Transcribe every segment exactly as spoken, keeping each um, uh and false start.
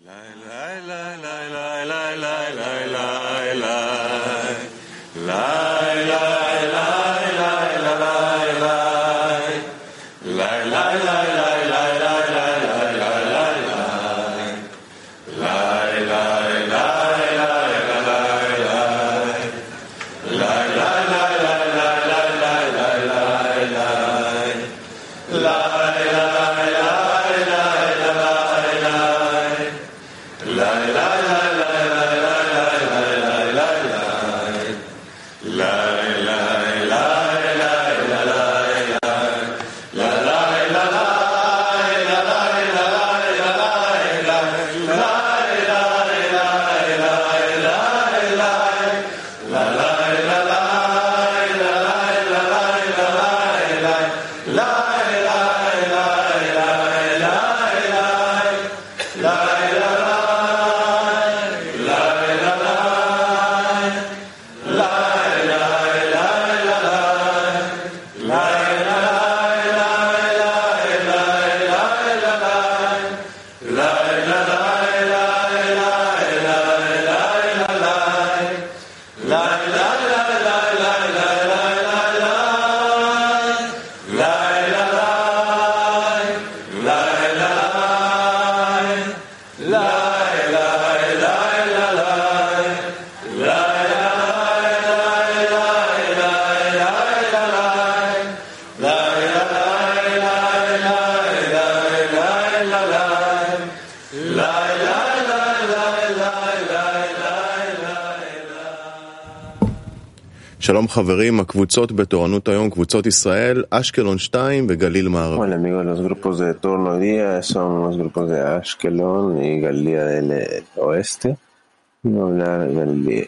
שלום חברים, הקבוצות בתורנות היום, קבוצות ישראל, אשקלון שתיים וגליל מערבי. Hola amigos, los grupos de turno hoy día son los grupos de Ashkelon y Galilea del Oeste. Y voy a hablar del...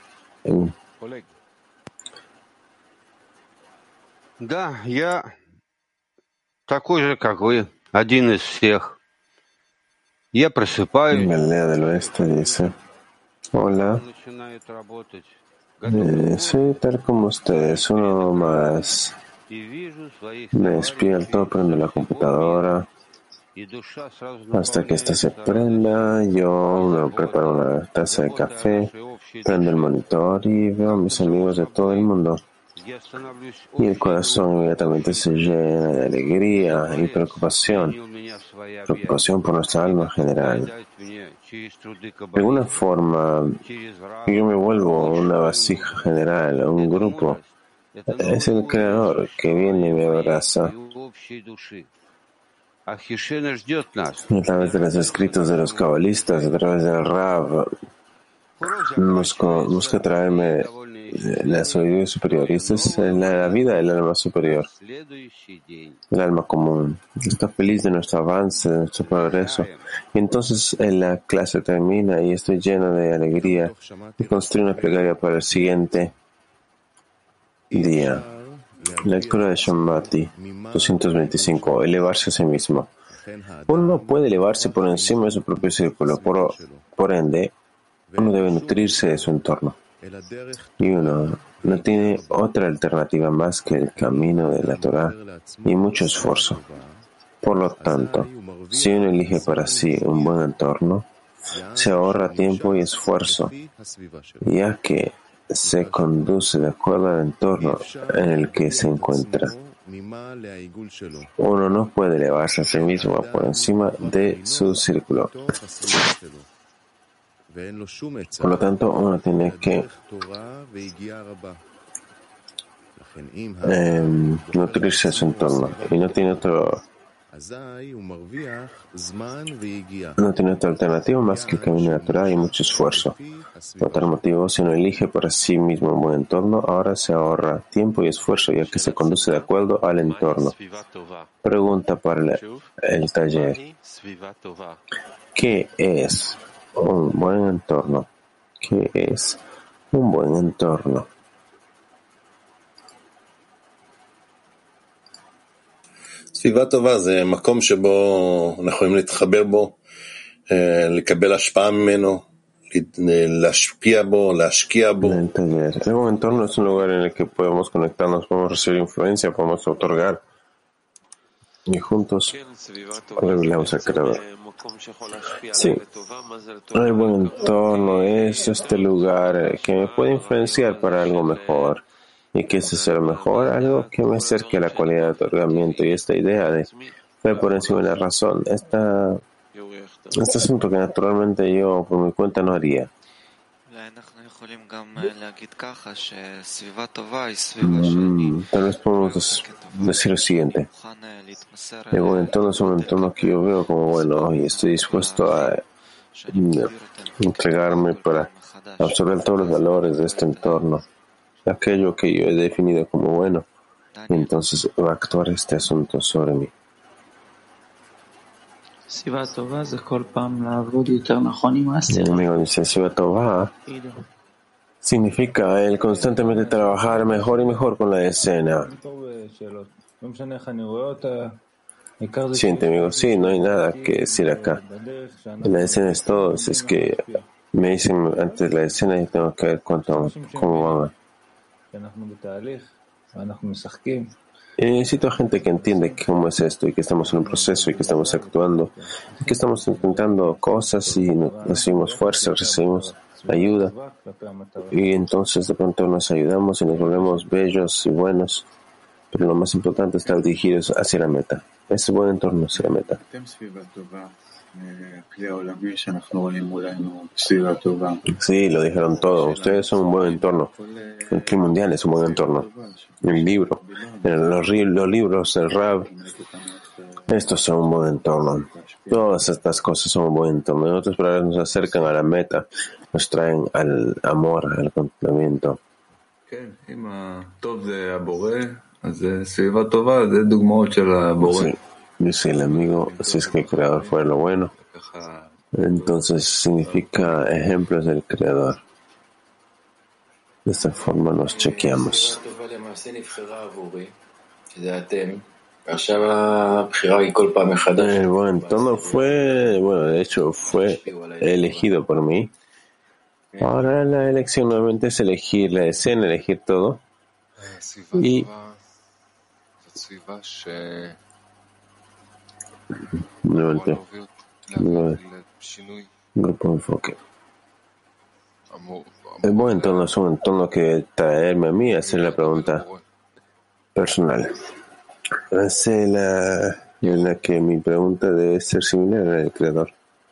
Да, я такой же, как вы, один из всех. Я просыпаюсь. Galilea del Oeste dice, hola. Eh, soy tal como ustedes, uno más. Me despierto, prendo la computadora hasta que ésta se prenda. Yo me preparo una taza de café, prendo el monitor y veo a mis amigos de todo el mundo. Y el corazón inmediatamente se llena de alegría y preocupación, preocupación por nuestra alma general. De alguna forma, yo me vuelvo una vasija general, un grupo. Es el Creador que viene y me abraza. Y a través de los escritos de los cabalistas, a través del Rav, busco, busca traerme la sabiduría superior. Y esta es la vida del alma superior, el alma común. Está feliz de nuestro avance, de nuestro progreso. Y entonces la clase termina y estoy lleno de alegría y construyo una plegaria para el siguiente día. Lectura de Shammati doscientos veinticinco. Elevarse a sí mismo. Uno no puede elevarse por encima de su propio círculo. Por, por ende, uno debe nutrirse de su entorno. Y uno no tiene otra alternativa más que el camino de la Torah y mucho esfuerzo. Por lo tanto, si uno elige para sí un buen entorno, se ahorra tiempo y esfuerzo, ya que se conduce de acuerdo al entorno en el que se encuentra. Uno no puede elevarse a sí mismo por encima de su círculo. Por lo tanto, uno tiene que eh, nutrirse de su entorno y no tiene otro no tiene otra alternativa más que el camino natural y mucho esfuerzo. Por tal motivo, si uno elige para sí mismo un buen entorno, ahora se ahorra tiempo y esfuerzo, ya que se conduce de acuerdo al entorno. Pregunta para el, el taller: ¿qué es un buen entorno? ¿Qué es un buen entorno? סביבה טובה זה מקום שבו אנחנו יכולים להתחבר בו, לקבל השפעה ממנו, להשפיע בו, להשקיע בו. El buen entorno es un lugar en el que podemos conectarnos, podemos recibir influencia, podemos otorgar y juntos revelamos al Creador. Sí, el buen entorno es este lugar que me puede influenciar para algo mejor. ¿Y qué es eso mejor? Algo que me acerque a la cualidad de otorgamiento y esta idea de fe por encima de la razón. Esta, este asunto que naturalmente yo por mi cuenta no haría. Mm, tal vez podemos decir lo siguiente. El buen entorno es un entorno que yo veo como bueno y estoy dispuesto a entregarme para absorber todos los valores de este entorno, aquello que yo he definido como bueno, y entonces va a actuar este asunto sobre mí. Mi amigo dice, Siva Tová significa el constantemente trabajar mejor y mejor con la escena. Siente, amigo, sí, no hay nada que decir acá. La escena es todo, es que me dicen antes de la escena y tengo que ver cuánto, cómo van. Y necesito gente que entiende cómo es esto y que estamos en un proceso y que estamos actuando y que estamos intentando cosas y recibimos fuerza, recibimos ayuda y entonces de pronto nos ayudamos y nos volvemos bellos y buenos, pero lo más importante es estar dirigidos hacia la meta. Es un buen entorno hacia la meta. Sí, lo dijeron todo. Ustedes son un buen entorno. El clima mundial es un buen entorno. El libro, los, los libros del Rab, estos son un buen entorno. Todas estas cosas son un buen entorno. En otras palabras, nos acercan a la meta, nos traen al amor, al contemplamiento. Sí, dice el amigo, si es que el creador fue lo bueno, entonces significa ejemplos del creador. De esta forma nos chequeamos. El buen entorno fue, bueno, de hecho fue elegido por mí. Ahora la elección nuevamente es elegir la escena, elegir todo. Y nuevamente, grupo de enfoque. El buen entorno es un entorno que traerme a mí a hacer la pregunta personal. Hace la en la que mi pregunta debe ser similar a la del creador.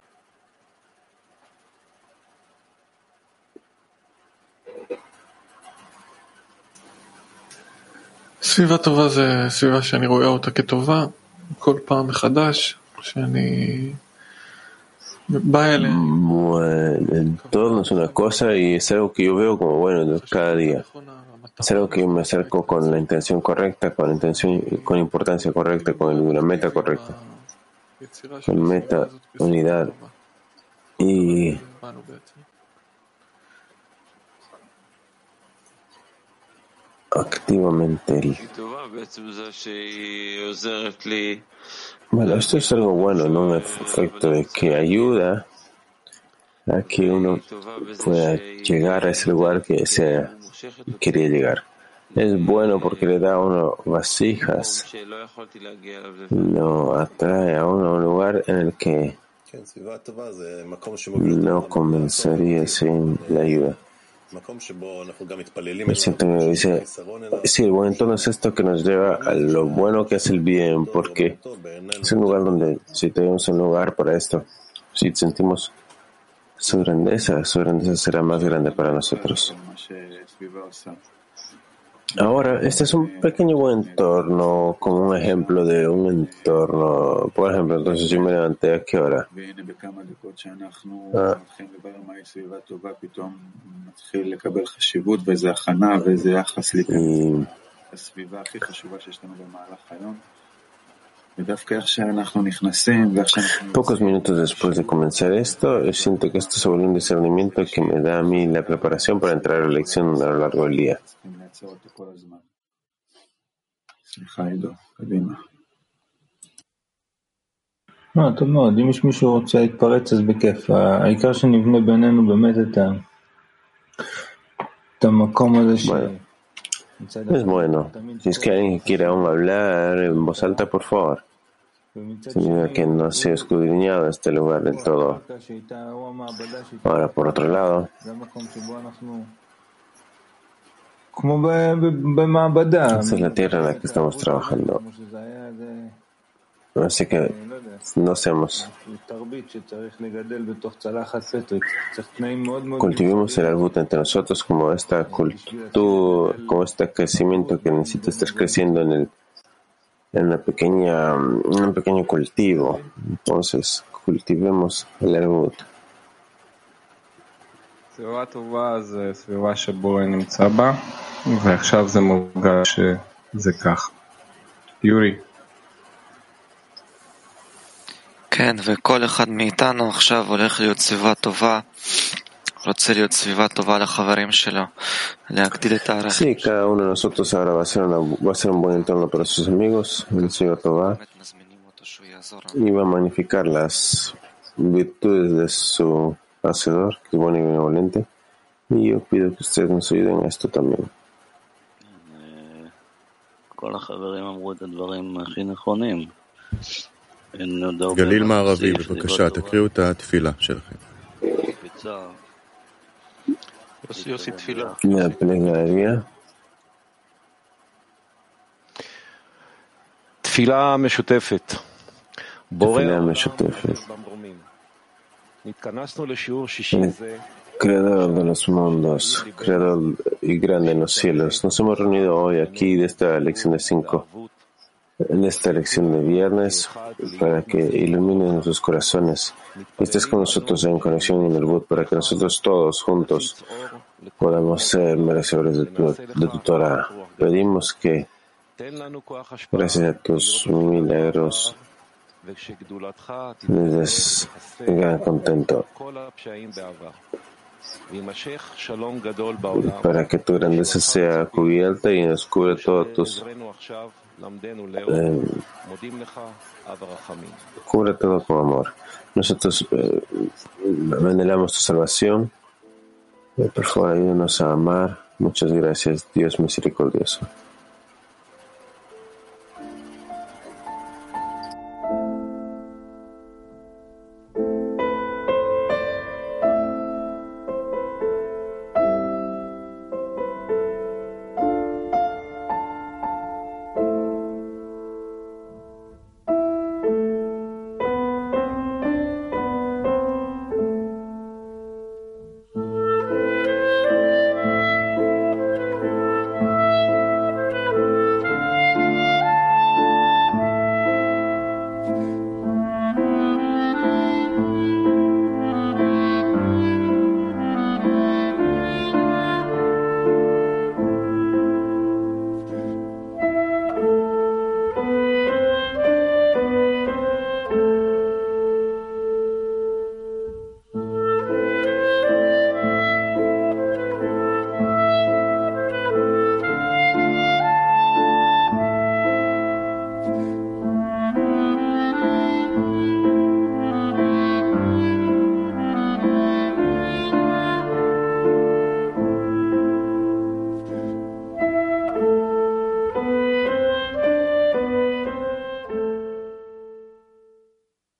סביבה טובה זה סביבה שאני רואה אותה כטובה כל פעם מחדש שאני בא אליה. Bueno, el entorno es una cosa y es algo que yo veo como bueno cada día. Es algo que yo me acerco con la intención correcta, con la intención, con importancia correcta, con la meta correcta, con meta, unidad y activamente el... Bueno, esto es algo bueno, no un efecto de que ayuda a que uno pueda llegar a ese lugar que desea, quería llegar. Es bueno porque le da a uno vasijas, lo atrae a uno a un lugar en el que no comenzaría sin la ayuda. Me siento que dice, sí, el buen entorno es esto que nos lleva a lo bueno que es el bien, porque es un lugar donde si tenemos un lugar para esto, si sentimos su grandeza, su grandeza será más grande para nosotros. Ahora, este es un pequeño buen entorno, como un ejemplo de un entorno. Por ejemplo, entonces yo me levanté ¿a qué hora? Ah. Y pocos minutos después de comenzar esto, yo siento que esto se vuelve un discernimiento que me da a mí la preparación para entrar a la lección a lo largo del día. לא, טוב מאוד, אם יש מישהו רוצה להתפרץ אז בכיף, העיקר שנבנה בינינו באמת את, ה... את המקום הזה ש... Es bueno, si es que alguien quiere aún hablar en voz alta, por favor. significa que no se ha escudriñado este lugar del todo. Ahora, por otro lado, esta es la tierra en la que estamos trabajando. Así que no hacemos. Cultivemos el arbut entre nosotros como esta cultura, como este crecimiento que necesita estar creciendo en el en una pequeña, en un pequeño cultivo. Entonces, cultivemos el arbut. סביבה טובה זה סביבה שבו אני נמצא בה, ועכשיו זה מורגש שזה כך. יורי. כן, וכל אחד מאיתנו עכשיו הולך להיות סביבה טובה, רוצה להיות סביבה טובה לחברים שלו, להגדיל את הערכים. Sí, cada uno de nosotros ahora va a ser, una, va a ser un buen entorno para sus amigos, el Sviva Tová, y va a magnificar las virtudes de su hacedor, que es bueno y benevolente, y yo pido que ustedes nos ayuden en esto también. כל החברים אמרו את הדברים הכי נכונים. גליל מערבי, בבקשה, תקריאו את התפילה שלכם. יוסי, יוסי, תפילה. La plegaria. תפילה משותפת. תפילה משותפת. התכנסנו לשיעור שישי זה. Creador de los mundos, creador y grande en los cielos. Nos hemos reunido hoy aquí de esta lección de cinco, en esta lección de viernes, para que iluminen nuestros corazones. Estés con nosotros en conexión en el Bud, para que nosotros todos juntos podamos ser merecedores de tu, de tu Torah. Pedimos que, gracias a tus milagros, nos des gran contento, para que tu grandeza sea cubierta y nos cubre todos tus eh, cubre todo con amor. Nosotros eh, anhelamos tu salvación. Eh, por favor, ayúdanos a amar. Muchas gracias, Dios misericordioso.